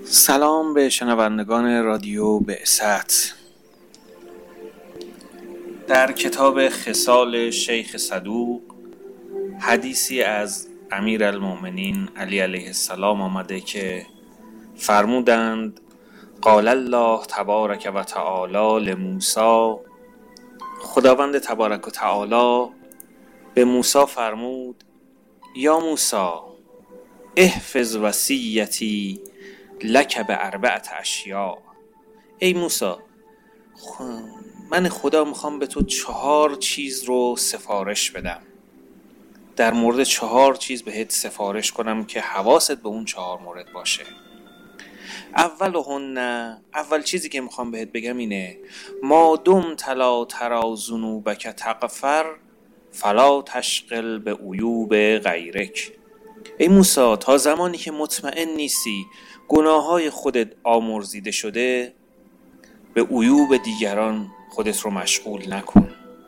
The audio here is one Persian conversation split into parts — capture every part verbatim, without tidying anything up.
سلام به شنوندگان رادیو بعثت. در کتاب خصال شیخ صدوق حدیثی از امیرالمؤمنین علی علیه السلام آمده که فرمودند قال الله تبارک و تعالی لموسی، خداوند تبارک و تعالی به موسی فرمود یا موسی احفظ وصیتی لک به اربعت اشیاء. ای موسی، من خدا میخوام به تو چهار چیز رو سفارش بدم، در مورد چهار چیز بهت سفارش کنم که حواست به اون چهار مورد باشه. اولهن، اول چیزی که میخوام بهت بگم اینه ما دمت لا تری ذنوبک تغفر فلا تشغل به عیوب غیرک. ای موسی، تا زمانی که مطمئن نیستی گناههای خودت آمرزیده شده، به عیوب دیگران خودت رو مشغول نکن.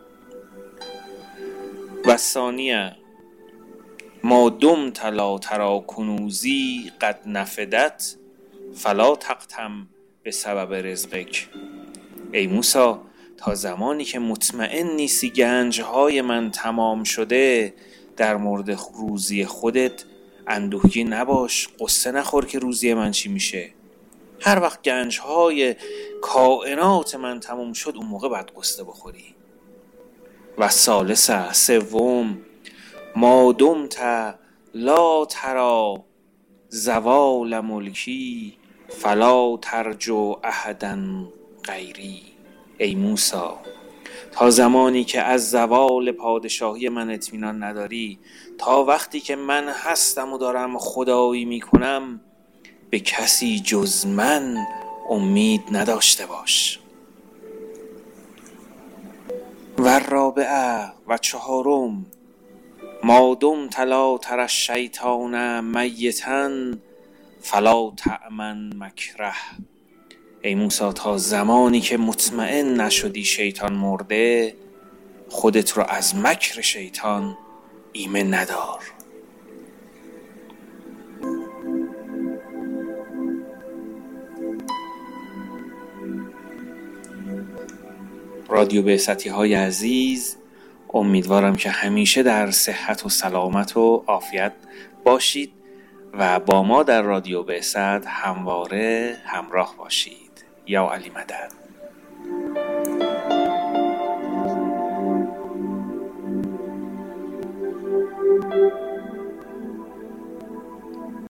و ثانیه ما دمت لا تری کنوزی قد نفدت فلا تقتم به سبب رزقک. ای موسی، تا زمانی که مطمئن نیستی گنجهای من تمام شده، در مورد روزی خودت اندوهگین نباش، قصه نخور که روزی من چی میشه. هر وقت گنجهای کائنات من تمام شد، اون موقع باید قصه بخوری. و ثالثه، سوم ما دمت لا تری زوال ملکی فلا ترجو احدا غیری. ای موسی، تا زمانی که از زوال پادشاهی من اطمینان نداری، تا وقتی که من هستم و دارم خدایی میکنم، به کسی جز من امید نداشته باش. و رابعه، و چهارم ما دمت لا تری الشیطان میتا فلا تأمن مکره. ای موسی، تا زمانی که مطمئن نشدی شیطان مرده، خودت رو از مکر شیطان ایمن ندار. رادیو بعثتی های عزیز، امیدوارم که همیشه در صحت و سلامت و عافیت باشید و با ما در رادیو بعثت همواره همراه باشید. یا علی مدد.